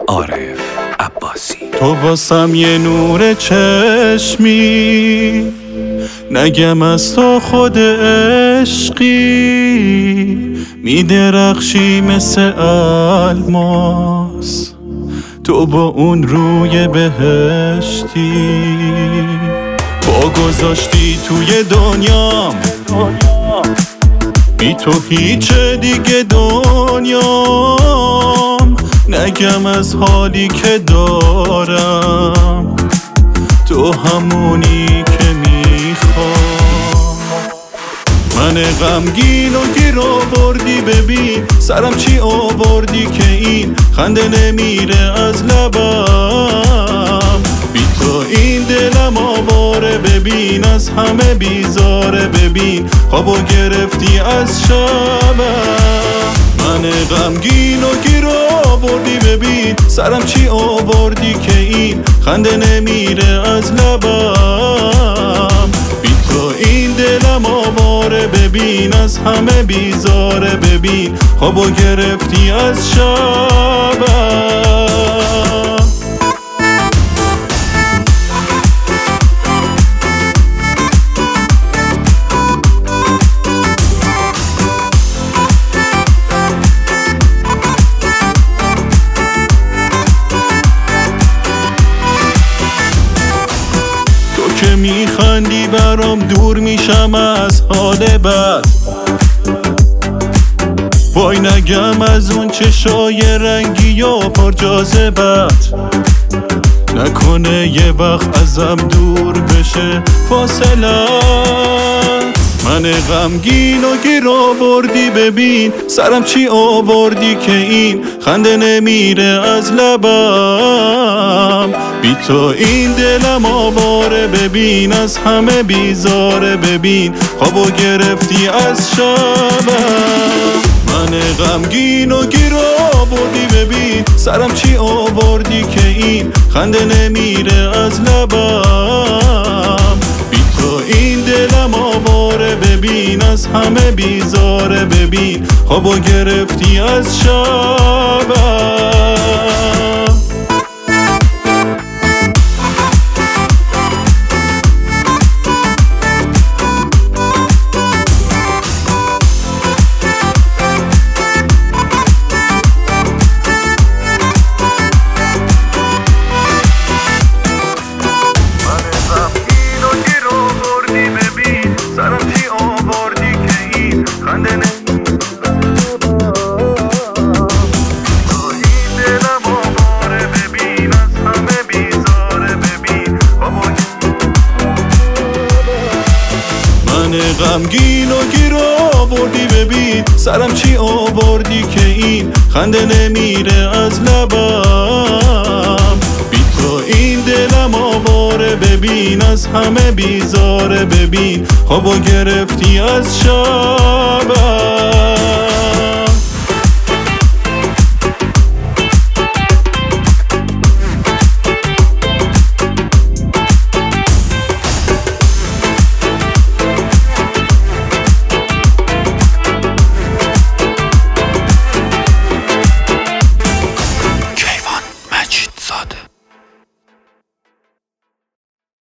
عارف عباسی. تو واسم یه نور چشمی، نگم از تو خود عشقی، میدرخشی مثل الماس، تو با اون روی بهشتی. با گذاشتی توی دنیام، بی تو هیچ دیگه دنیام، نگم از حالی که دارم، تو همونی که میخوام. من غمگین و گیر آوردی، ببین سرم چی آوردی که این خنده نمیره از لبم. بی تو این دلم آواره، ببین از همه بیزاره، ببین خوابو گرفتی از شبم. من غمگین و گیر آوردی، ببین سرم چی آوردی که این خنده نمیره از لبم. بی تو این دلم آواره، ببین از همه بیزاره، ببین خوابو گرفتی از شبم. که میخندی برام دور میشم از حال بد، وای نگم از اون چشای رنگی و پر جاذبت، نکنه یه وقت ازم دور بشه فاصلت. من غمگین و گیر آوردی، ببین سرم چی آوردی که این خنده نمیره از لبم. بی تو این دلم آواره، ببین از همه بیزاره، ببین خوابو گرفتی از شبم. من غمگین و گیر آوردی، ببین سرم چی آوردی که این خنده نمیره از لبم. بی تو این دلم آواره، ببین از همه بیزاره، ببین خوابو گرفتی از شبم. غمگین و گیر آوردی، ببین سرم چی آوردی که این خنده نمیره از لبم. بی تو این دلم آواره، ببین از همه بیزاره، ببین خوابو گرفتی از شب.